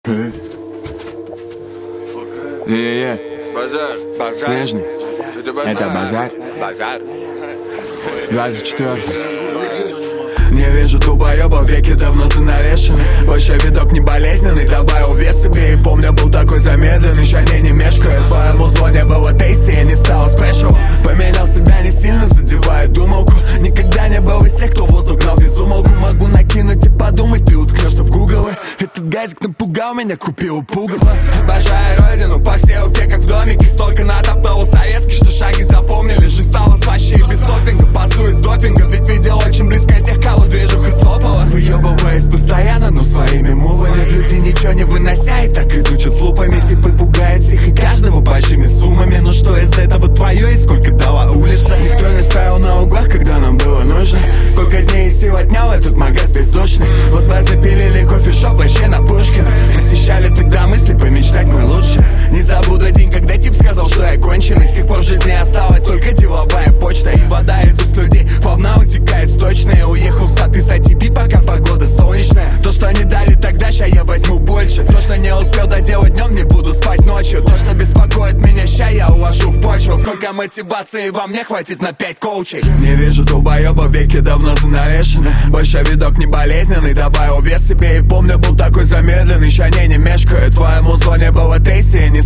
Базар. Снежный. Это базар. 24. Не вижу долбоёба, веки давно занавешены. Больше видок не болезненный, добавил вес себе. И помню, был такой замедленный, шаги не мешкаю. Твоему звоне было тейсти, я не стал спешл. Поменял себя не сильно, задевая думалку. Никогда не был из тех, кто воздух гнал без умолку. Могу накинуть и подумать, ты уткнешься в гуглы. Этот газик напугал меня, купил пугало. Обожаю родину, по всей уфе, как в домике. Столько натоптал советский, что шаги запомнили. Жизнь стала слаще и без топинга. Пасу из допинга, ведь видел очень близко тех, кого движуха слопала. Выебываясь постоянно, но своими мувами. Люди ничего не вынося и так изучат с лупами. Типы пугает всех и каждого большими суммами. Но что из этого твое и сколько дала улица? Никто не стоял на углах, когда нам было нужно. Сколько дней и сил отнял этот магаз бездушный. Вот бы запилили кофешоп вообще на Пушкина. Посещали тогда мысли помечтать мы лучше. Не забуду день, когда тип сказал, что я конченый. С тех пор в жизни осталась только деловая почта. И вода из уст людей плавно утекает сточная. Уехал в сад писать EP, пока погода солнечная. То, что не дали тогда, ща я возьму больше. То, что не успел доделать днем, не буду спать ночью. То, что беспокоит меня, ща я уложу в почву. Сколько мотивации вам не хватит на 5 коучей. Не вижу долбоёба, веки давно занавешены. Больше видок не болезненный, добавил вес себе. И помню, был такой замедленный, ща не мешкаю. Твоему звоне было тейсти, не